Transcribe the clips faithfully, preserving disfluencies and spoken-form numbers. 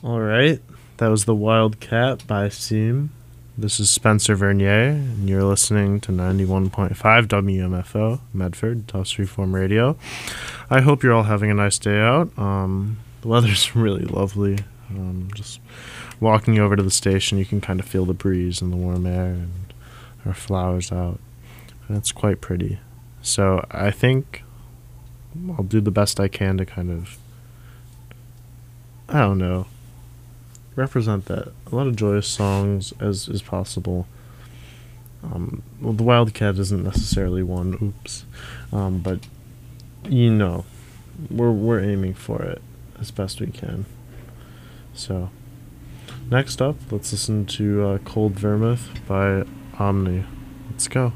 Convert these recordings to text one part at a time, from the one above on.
All right, that was The Wildcat by Seam. This is Spencer Vernier, and you're listening to ninety-one point five W M F O, Medford, Tufts Freeform Radio. I hope you're all having a nice day out. Um, the weather's really lovely. Um, just walking over to the station, you can kind of feel the breeze and the warm air, and there are flowers out, and it's quite pretty. So I think I'll do the best I can to kind of, I don't know, represent that. A lot of joyous songs as is possible. Um, well, the Wildcat isn't necessarily one, oops, um, but you know, we're we're aiming for it as best we can. So, next up, let's listen to uh, Cold Vermouth by Omni. Let's go.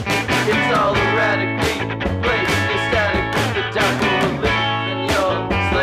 It's all erratic, place, static, the down for relief, and you're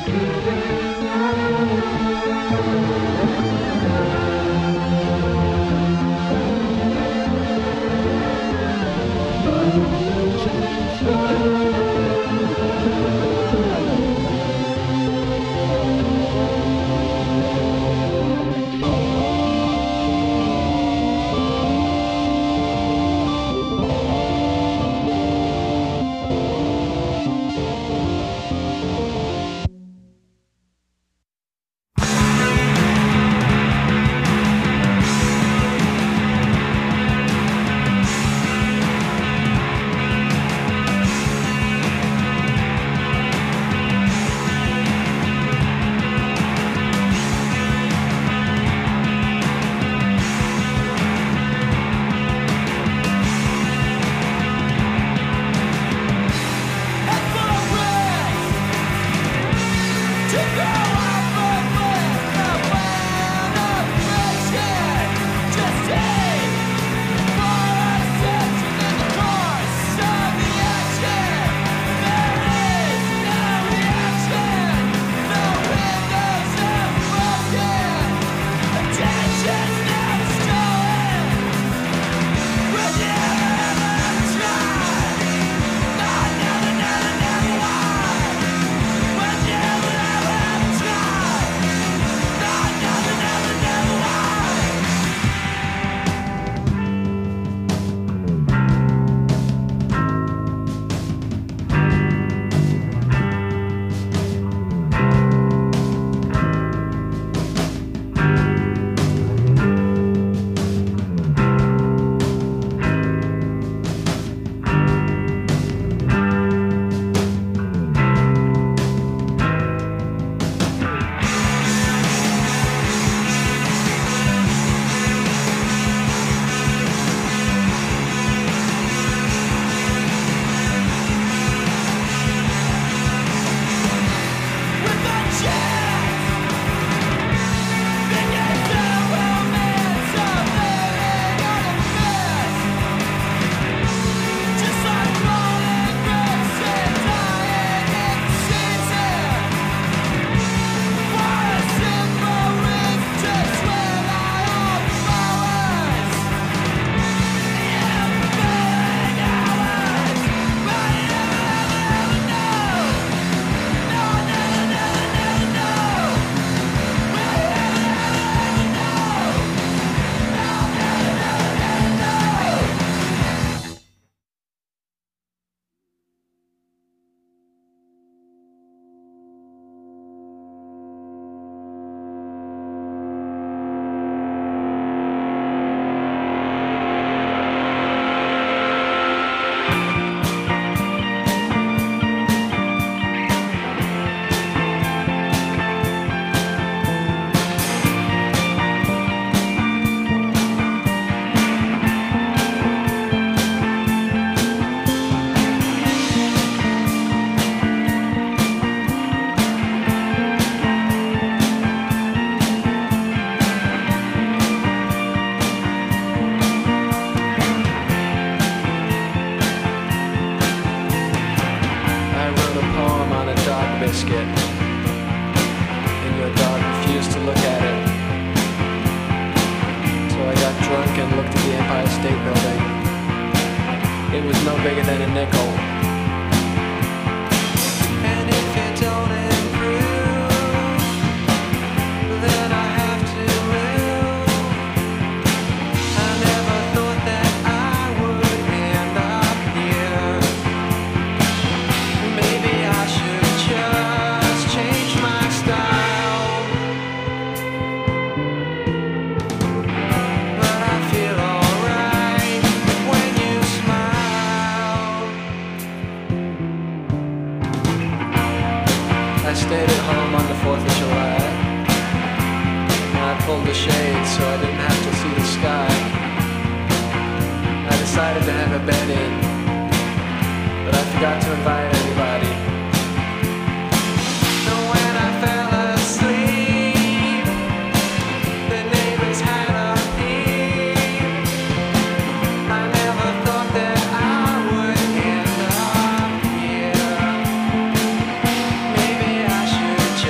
Maybe I should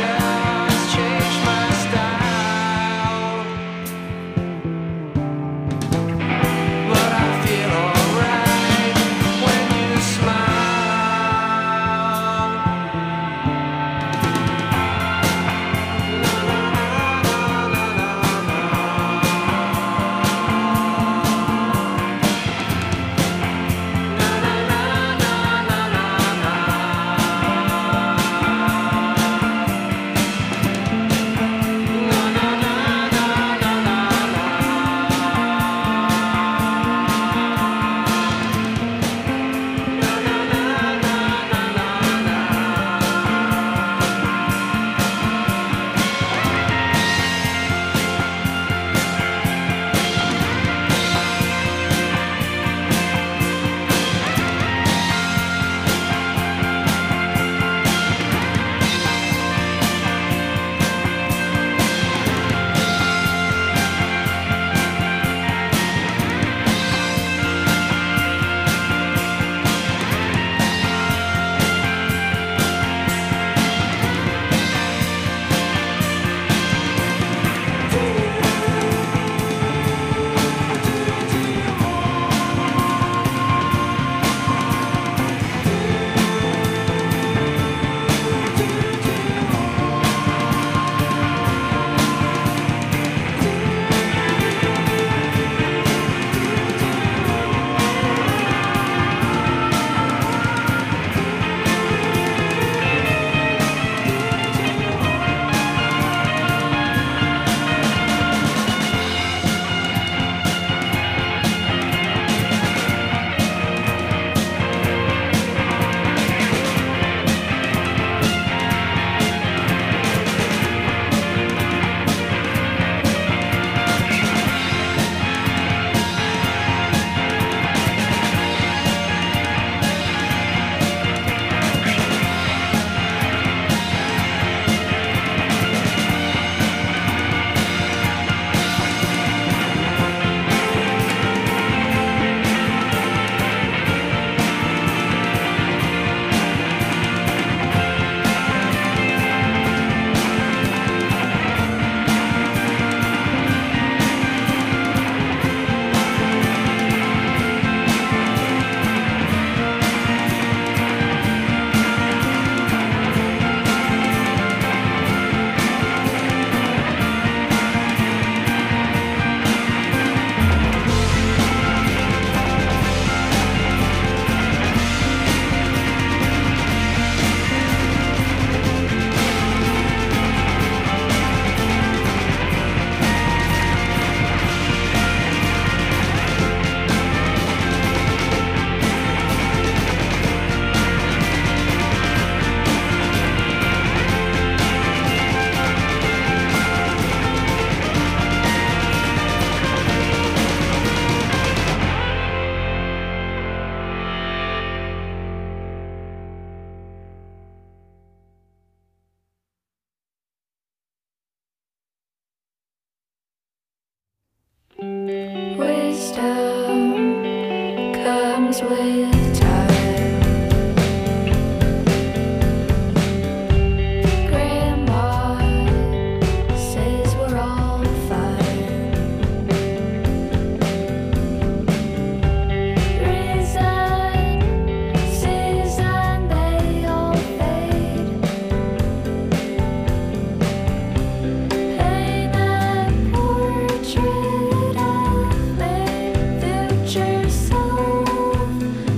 Future self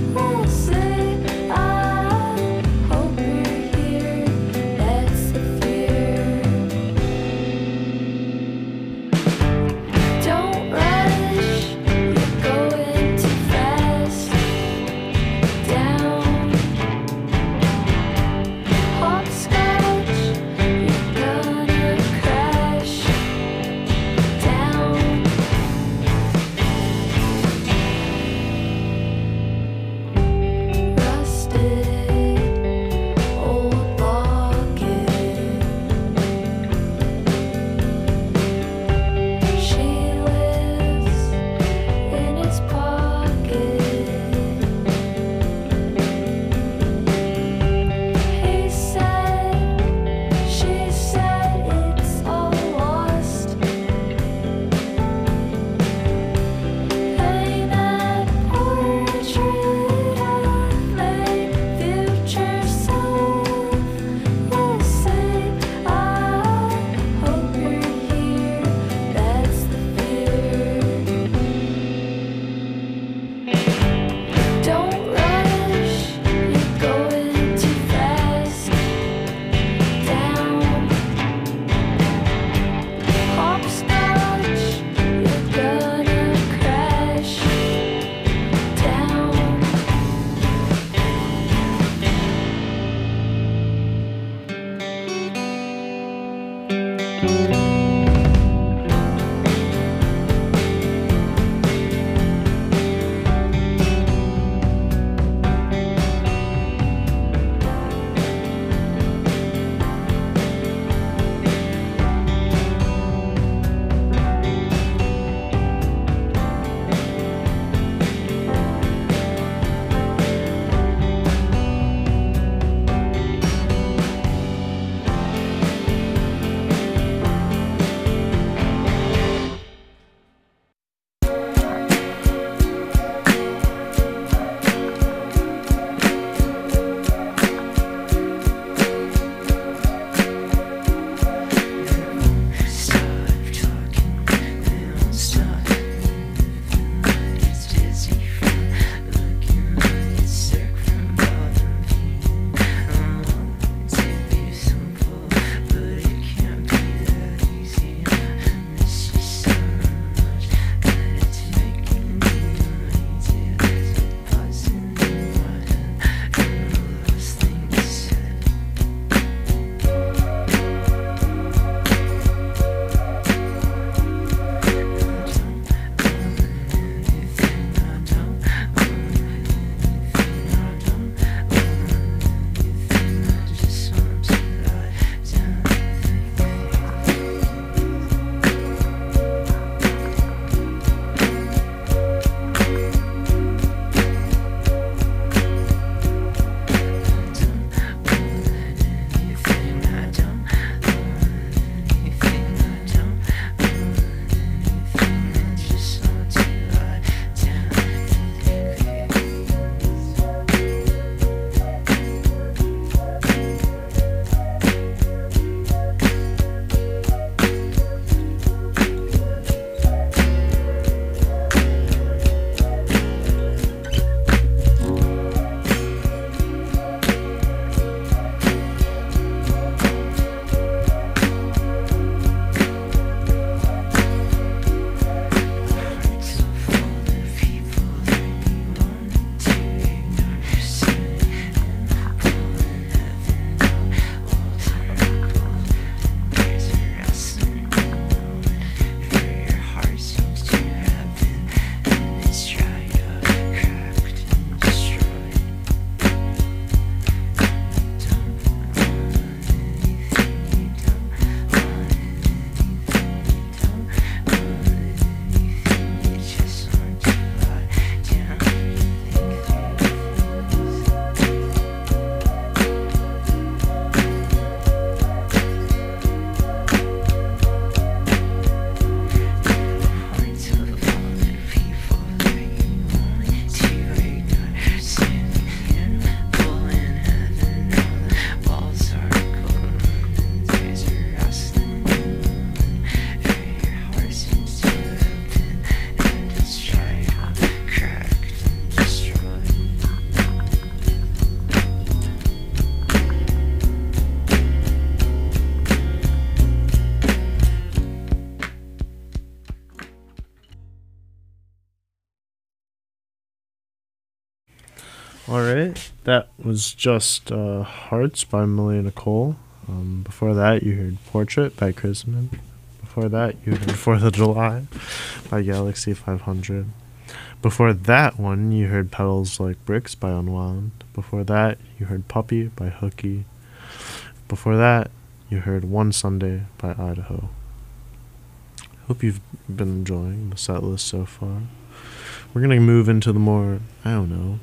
Alright, that was just uh, Hearts by Millie Nicole. Um, before that, you heard Portrait by Chrisman. Before that, you heard fourth of July by Galaxy five hundred. Before that one, you heard Petals Like Bricks by Unwound. Before that, you heard Puppy by Hooky. Before that, you heard One Sunday by Idaho. Hope you've been enjoying the set list so far. We're going to move into the more, I don't know,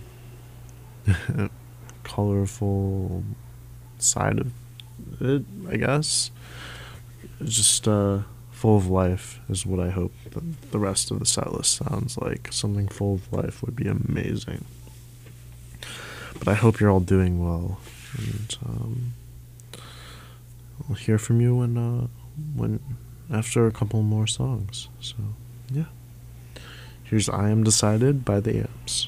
colorful side of it, I guess. It's just uh, full of life is what I hope the, the rest of the set list sounds like. Something full of life would be amazing. But I hope you're all doing well. And um, I'll hear from you when, uh, when after a couple more songs. So, yeah. Here's I Am Decided by the Amps.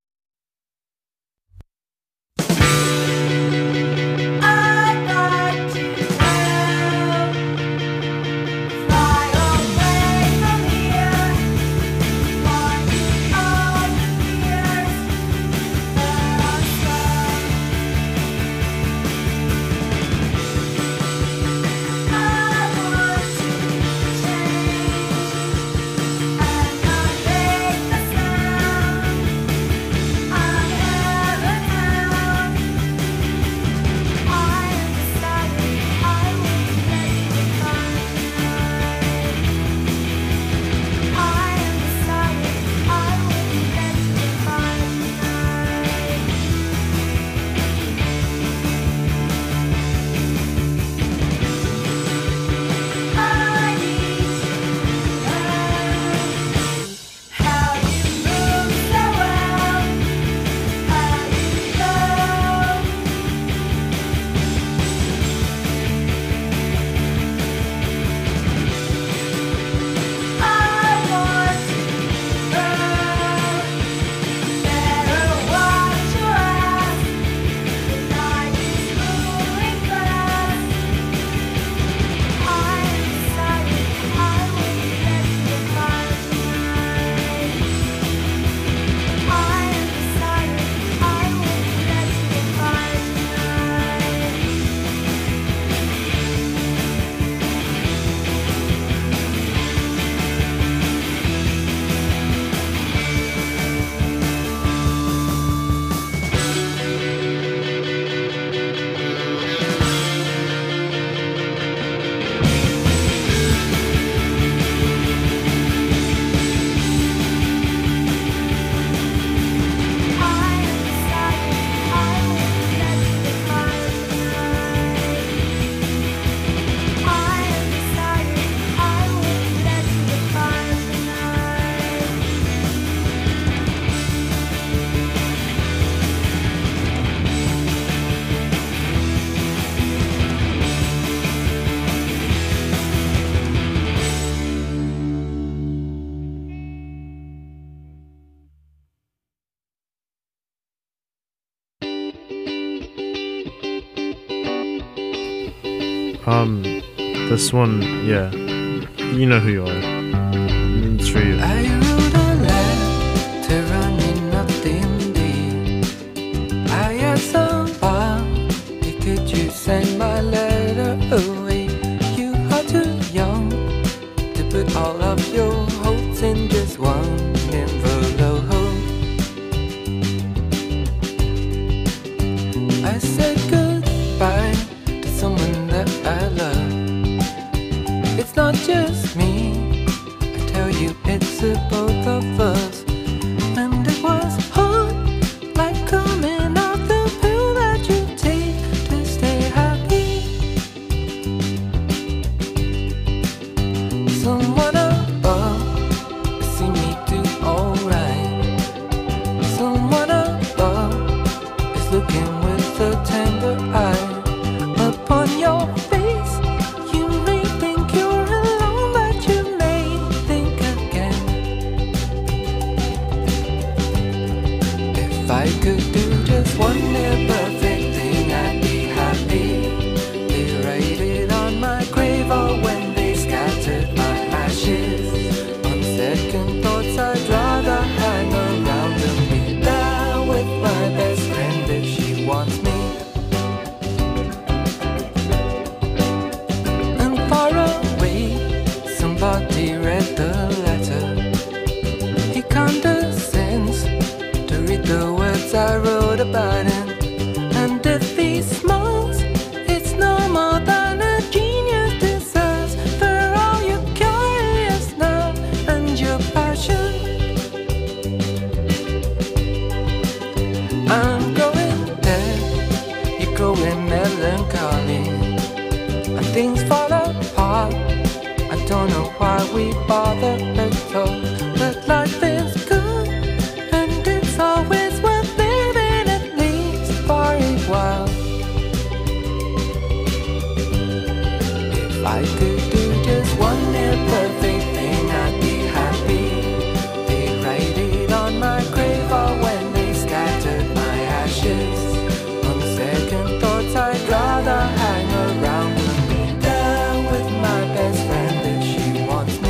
Um, this one, yeah, you know who you are. It's for you. I wrote a letter running nothing deep. I asked someone, could you send my letter away? You are too young to put all of your hopes in just one envelope. I said goodbye to someone that I love. It's not just me, I tell you it's the both of us. And it was hard, like coming off the pill that you take to stay happy. Someone above see me do alright. Someone above is looking with a tender eye upon your face. You may think you're alone, but you may think again. things fall apart. I don't know why we bother at all, but life is good, and it's always worth living, at least for a while. If I could do just one near perfect thing, I'd be happy. They write it on my grave, or when they scattered my ashes. On second thoughts, I'd rather hang around and be there with my best friend if she wants me.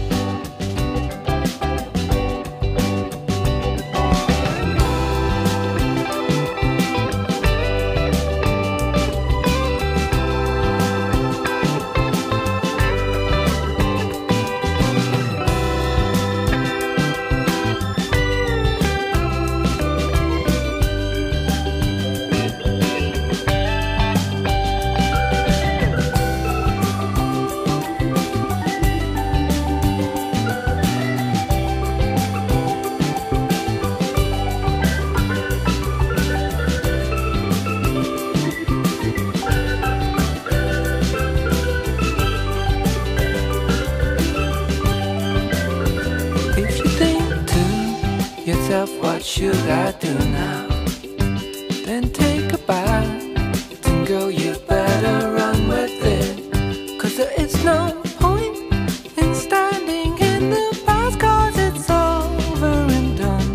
What should I do now? Then take a bite, then girl, you better run with it, 'cause there is no point in standing in the past, 'cause it's over and done.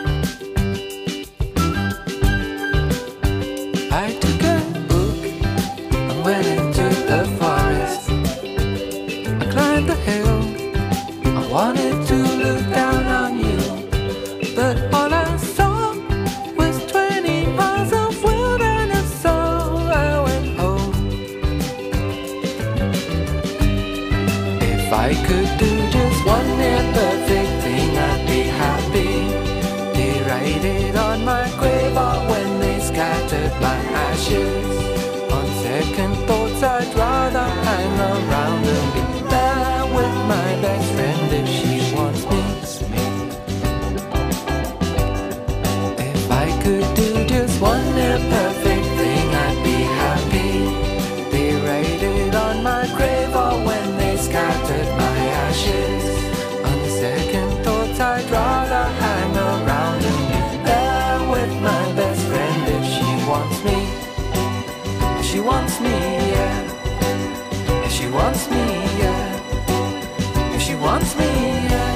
I took a book and went into the forest. I climbed the hill, I wanted to look down on you, but all I saw was twenty miles of wilderness, so I went home. If I could do just one near perfect thing, I'd be happy. They write it on my grave, or when they scattered my ashes. On second thoughts, I'd rather hang around and be there with my best friend if she wants me. Could do just one near perfect thing, I'd be happy. They write it on my grave, or when they scattered my ashes. On second thoughts, I'd rather hang around and be there with my best friend if she wants me. If she wants me, yeah. If she wants me, yeah. If she wants me, yeah.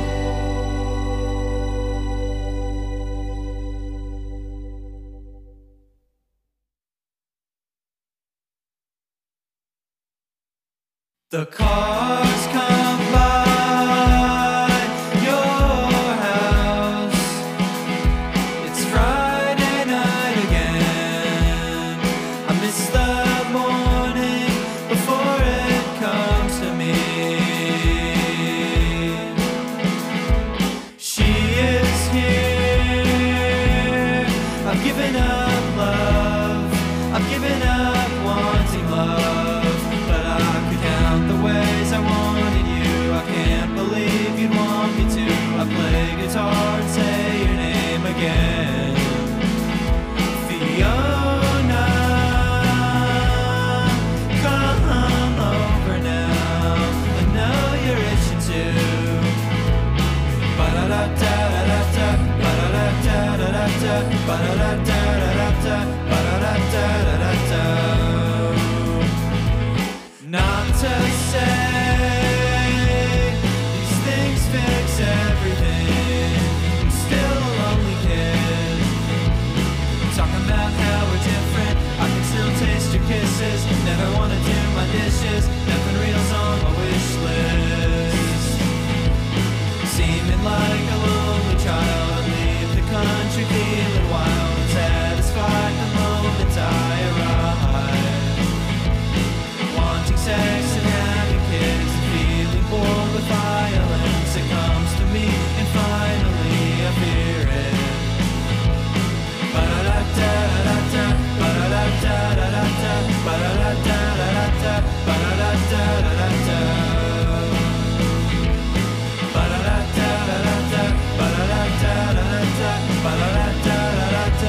The cars come by your house. It's Friday night again. I miss the morning before it comes to me. She is here. I've given up love. I've given up wanting love, but I could count the ways I wanted you. I can't believe you'd want me to. I play guitar and say your name again. Fiona, come over now. I know you're itching too. Ba-da-da-da-da-da-da, ba-da-da-da-da-da, ba-da-da-da-da-da, ba-da-da-da-da-da. Not to say these things fix everything. I'm still a lonely kid. Talking about how we're different. I can still taste your kisses. Never wanna do my dishes. Nothing real's on my wish list. Seeming like a lonely child, I leave the country feeling wild and satisfied the moment I arrive. Wanting sex and having kids and feeling bored with violence. It comes to me and finally I fear it. Ba-da-da-da-da-da, ba-da-da-da-da-da, ba-da-da-da-da-da, ba-da-da-da-da-da. Ba-da-da-da-da-da, ba-da-da-da-da-da, ba-da-da-da-da-da.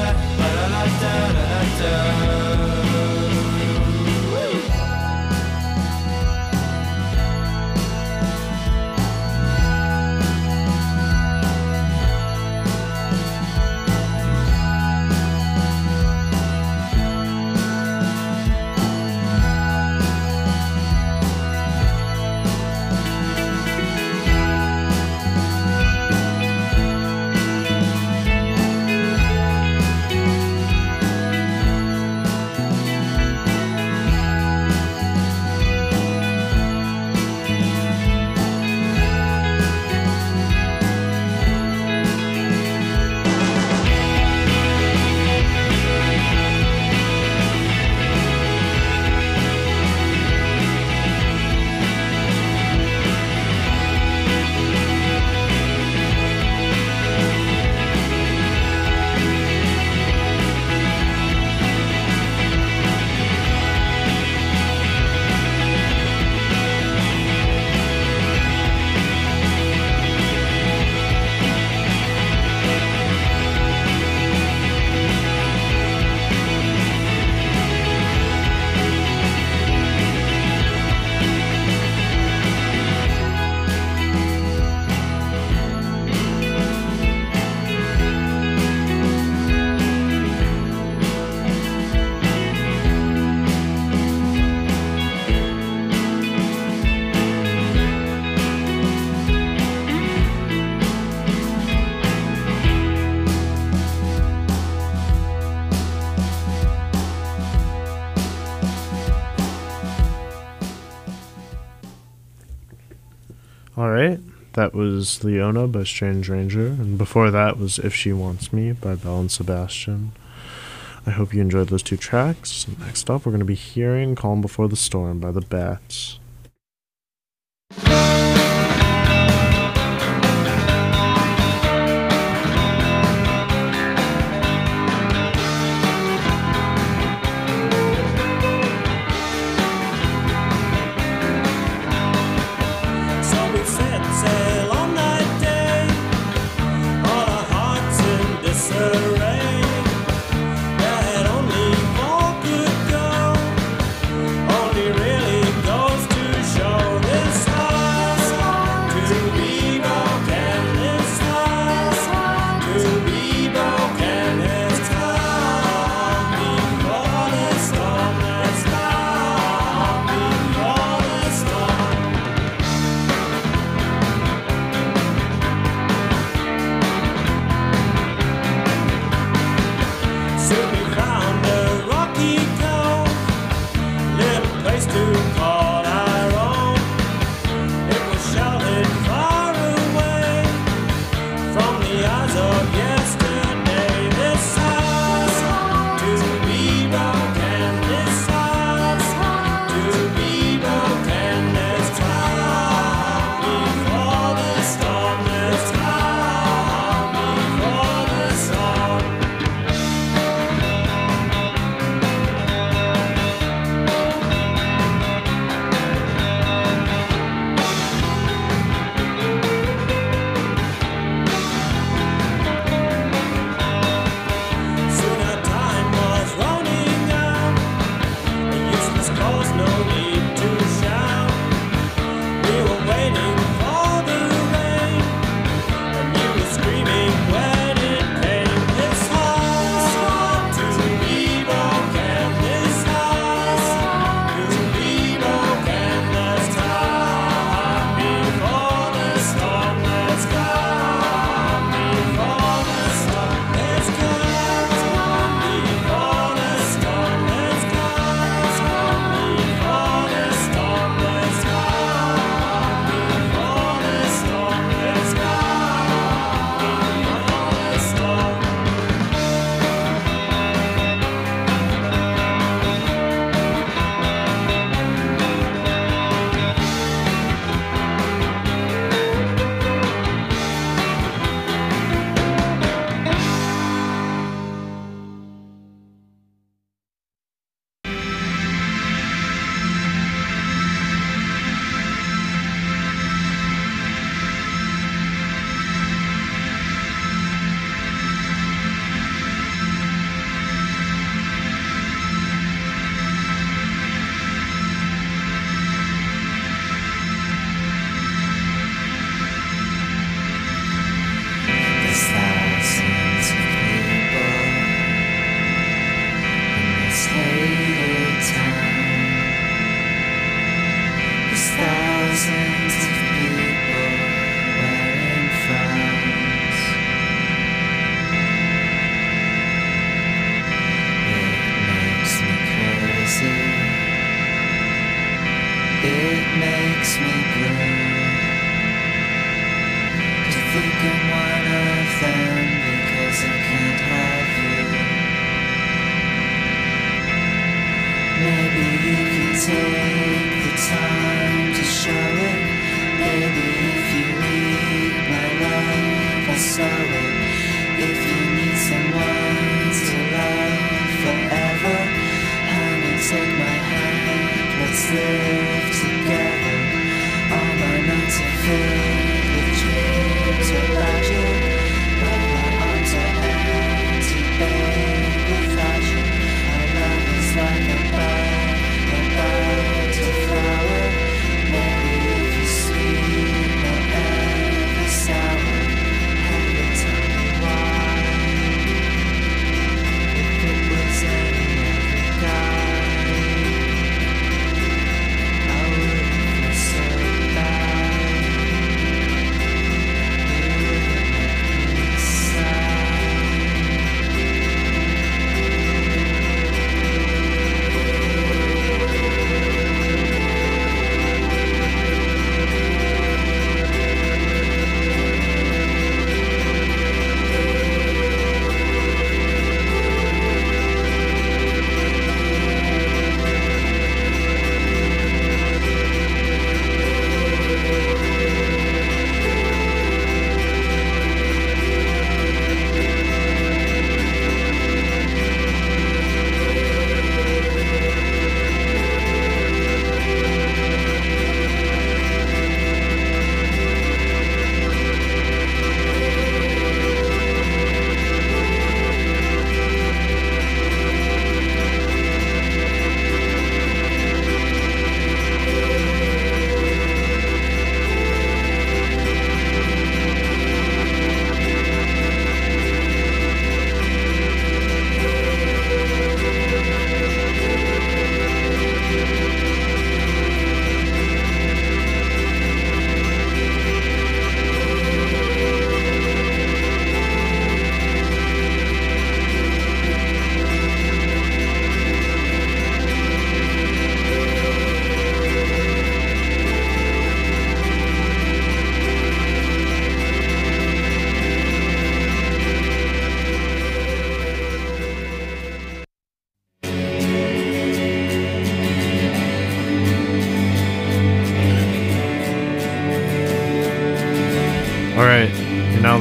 Alright, that was Leona by Strange Ranger, and before that was If She Wants Me by Belle and Sebastian. I hope you enjoyed those two tracks. Next up, we're going to be hearing Calm Before the Storm by the Bats.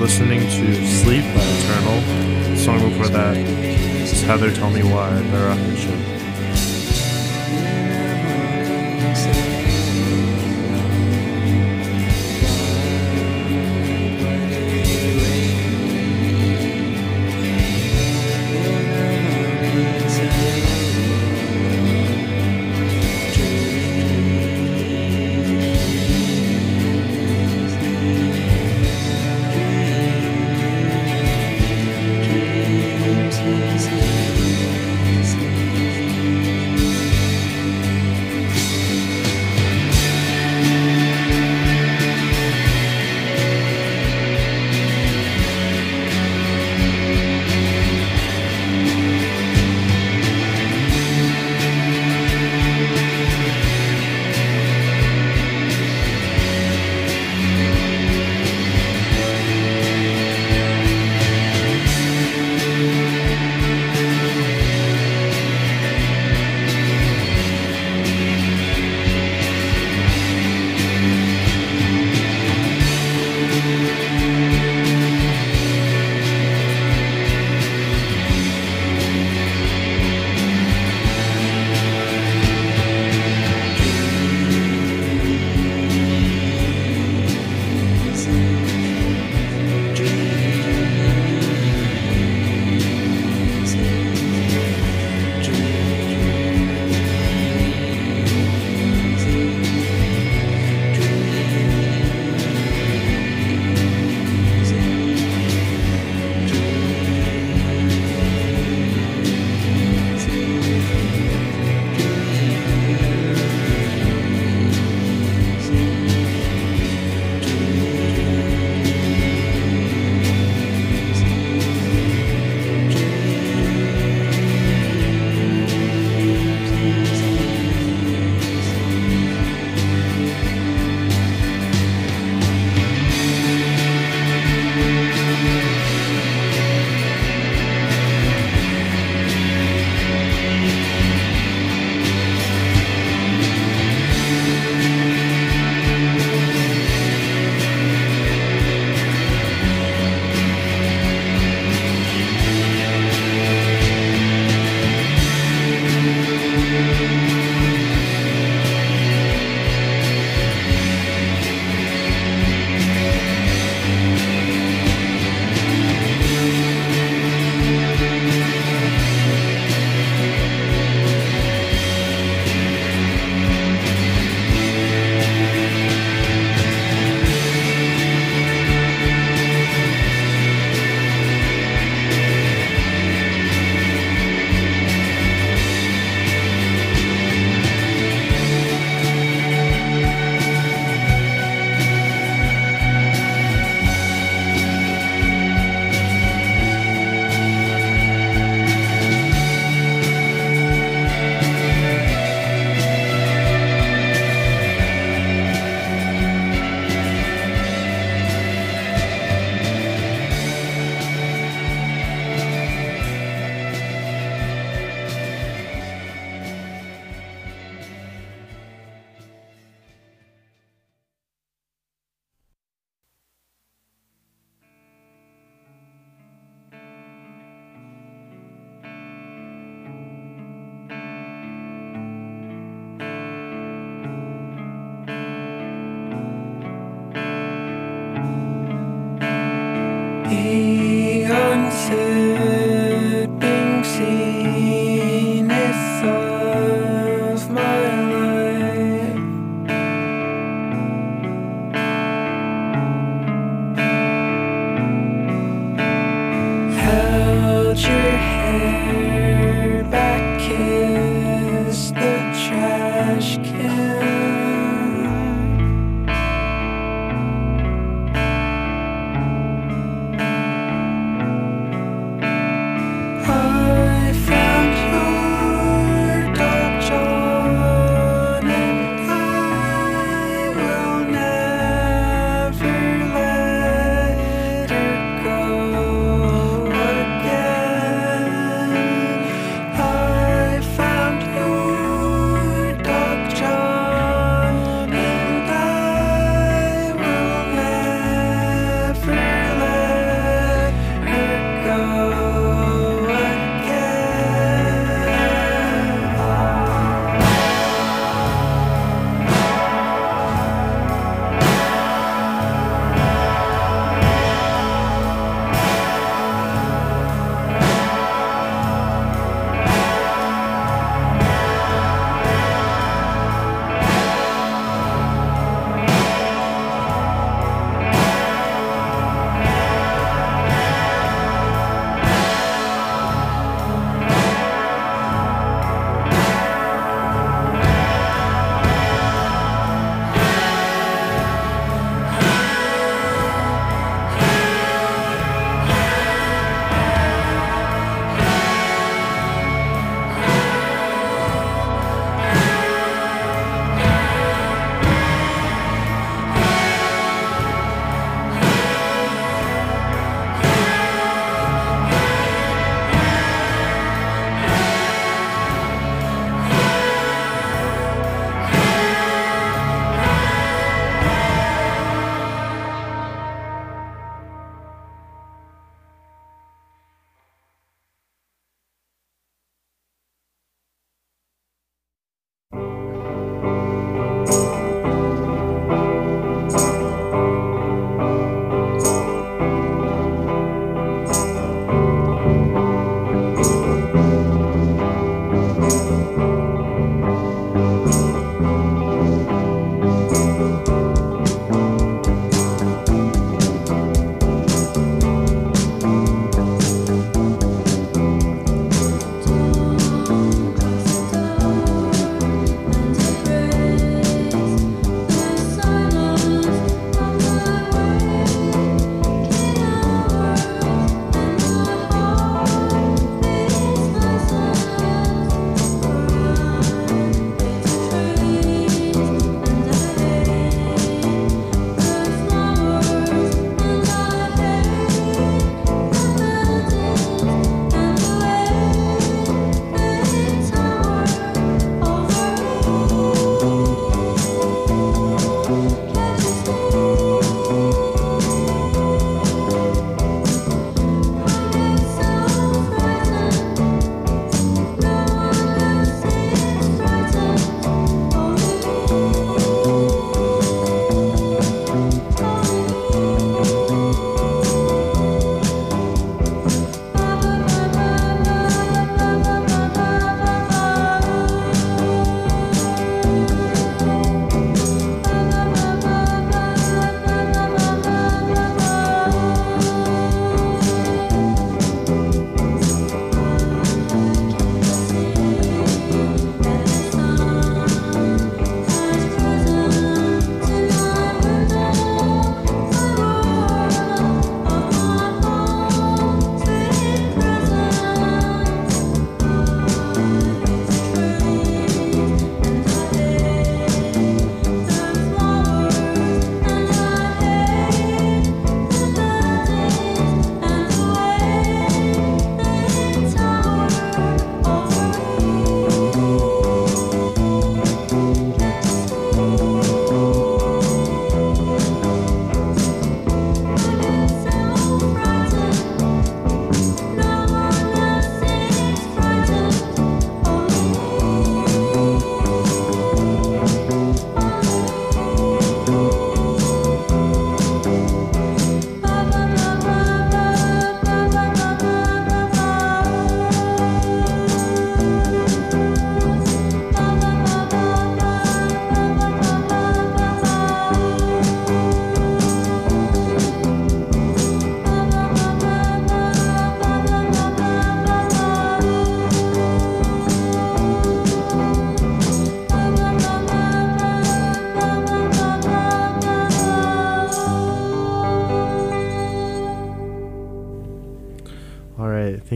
listening to Sleep by Eternal. The song before that is Heather Tell Me Why by Rocket Ship. The uncertain zenith of my life, held your hair back, kissed the trash can. John.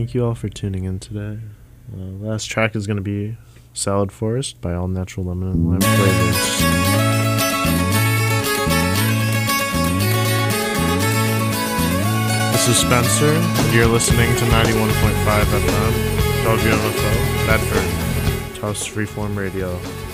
thank you all for tuning in today. Uh, last track is going to be Salad Forest by All Natural Lemon and Lime Flavors. This is Spencer, and you're listening to ninety-one point five F M, W M F O, Medford, Toast Freeform Radio.